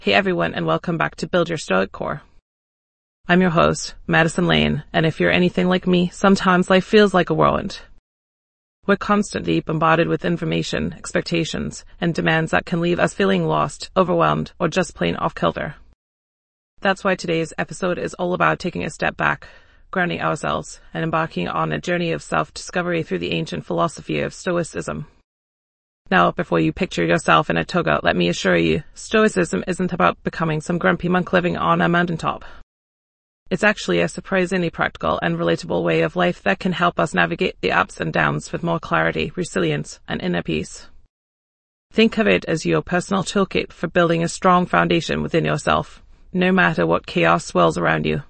Hey everyone, and welcome back to Build Your Stoic Core. I'm your host, Madison Lane, and if you're anything like me, sometimes life feels like a whirlwind. We're constantly bombarded with information, expectations, and demands that can leave us feeling lost, overwhelmed, or just plain off-kilter. That's why today's episode is all about taking a step back, grounding ourselves, and embarking on a journey of self-discovery through the ancient philosophy of Stoicism. Now, before you picture yourself in a toga, let me assure you, Stoicism isn't about becoming some grumpy monk living on a mountaintop. It's actually a surprisingly practical and relatable way of life that can help us navigate the ups and downs with more clarity, resilience, and inner peace. Think of it as your personal toolkit for building a strong foundation within yourself, no matter what chaos swirls around you.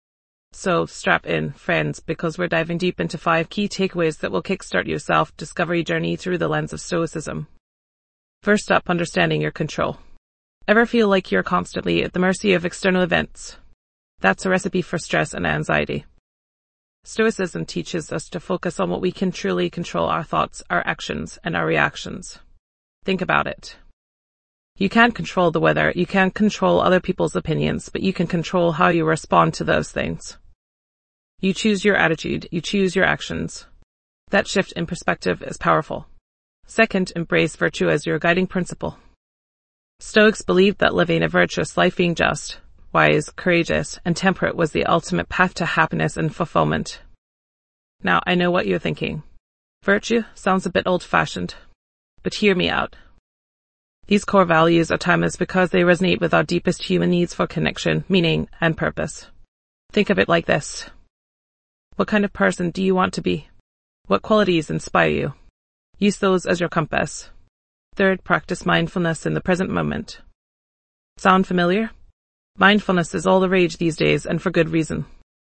So strap in, friends, because we're diving deep into 5 key takeaways that will kickstart your self-discovery journey through the lens of Stoicism. First up, understanding your control. Ever feel like you're constantly at the mercy of external events? That's a recipe for stress and anxiety. Stoicism teaches us to focus on what we can truly control: our thoughts, our actions, and our reactions. Think about it. You can't control the weather, you can't control other people's opinions, but you can control how you respond to those things. You choose your attitude, you choose your actions. That shift in perspective is powerful. Second, embrace virtue as your guiding principle. Stoics believed that living a virtuous life, being just, wise, courageous, and temperate was the ultimate path to happiness and fulfillment. Now, I know what you're thinking. Virtue sounds a bit old-fashioned, but hear me out. These core values are timeless because they resonate with our deepest human needs for connection, meaning, and purpose. Think of it like this. What kind of person do you want to be? What qualities inspire you? Use those as your compass. Third, practice mindfulness in the present moment. Sound familiar? Mindfulness is all the rage these days, and for good reason.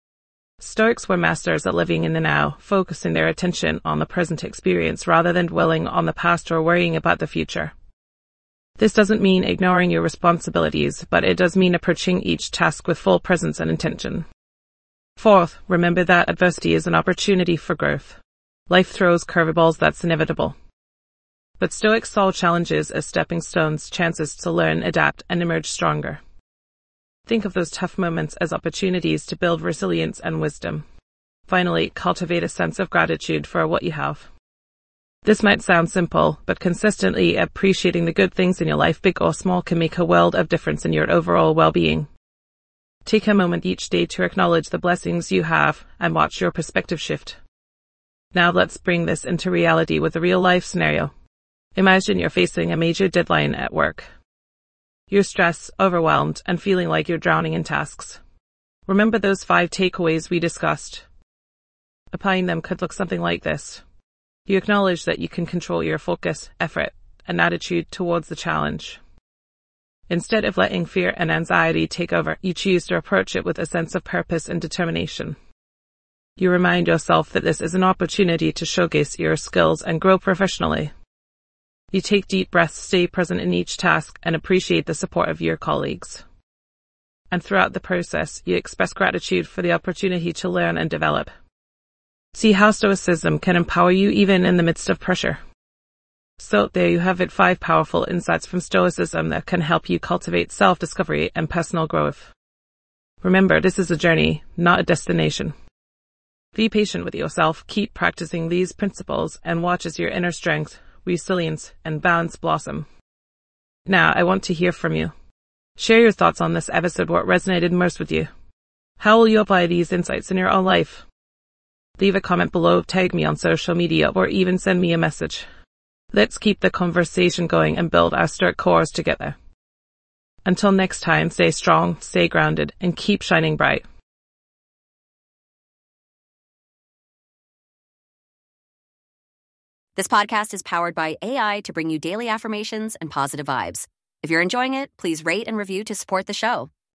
Stoics were masters at living in the now, focusing their attention on the present experience rather than dwelling on the past or worrying about the future. This doesn't mean ignoring your responsibilities, but it does mean approaching each task with full presence and intention. Fourth, remember that adversity is an opportunity for growth. Life throws curveballs, that's inevitable. But Stoics saw challenges as stepping stones, chances to learn, adapt, and emerge stronger. Think of those tough moments as opportunities to build resilience and wisdom. Finally, cultivate a sense of gratitude for what you have. This might sound simple, but consistently appreciating the good things in your life, big or small, can make a world of difference in your overall well-being. Take a moment each day to acknowledge the blessings you have and watch your perspective shift. Now let's bring this into reality with a real-life scenario. Imagine you're facing a major deadline at work. You're stressed, overwhelmed, and feeling like you're drowning in tasks. Remember those 5 takeaways we discussed? Applying them could look something like this. You acknowledge that you can control your focus, effort, and attitude towards the challenge. Instead of letting fear and anxiety take over, you choose to approach it with a sense of purpose and determination. You remind yourself that this is an opportunity to showcase your skills and grow professionally. You take deep breaths, stay present in each task, and appreciate the support of your colleagues. And throughout the process, you express gratitude for the opportunity to learn and develop. See how Stoicism can empower you even in the midst of pressure. So there you have it, 5 powerful insights from Stoicism that can help you cultivate self-discovery and personal growth. Remember, this is a journey, not a destination. Be patient with yourself, keep practicing these principles, and watch as your inner strength, resilience, and balance blossom. Now, I want to hear from you. Share your thoughts on this episode, what resonated most with you. How will you apply these insights in your own life? Leave a comment below, tag me on social media, or even send me a message. Let's keep the conversation going and build our Stoic cores together. Until next time, stay strong, stay grounded, and keep shining bright. This podcast is powered by AI to bring you daily affirmations and positive vibes. If you're enjoying it, please rate and review to support the show.